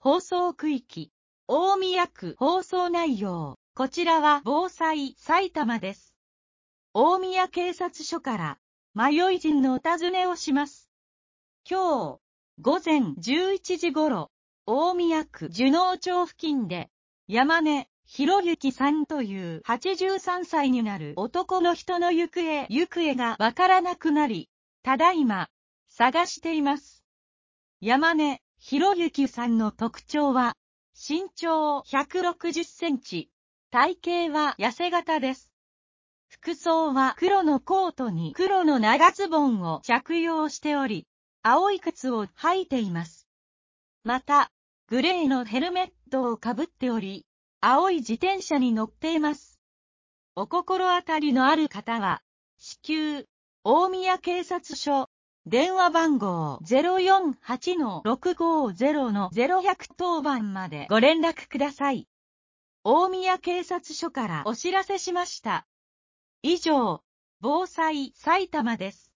放送区域、大宮区放送内容。こちらは防災埼玉です。大宮警察署から迷い人のお尋ねをします。今日午前11時頃、大宮区樹能町付近で山根博之さんという83歳になる男の人の行方がわからなくなり、ただいま探しています。山根博之さんの特徴は身長160センチ、体型は痩せ型です。服装は黒のコートに黒の長ズボンを着用しており、青い靴を履いています。また、グレーのヘルメットをかぶっており、青い自転車に乗っています。お心当たりのある方は、至急、大宮警察署、電話番号 048-650-0100 当番までご連絡ください。大宮警察署からお知らせしました。以上、防災埼玉です。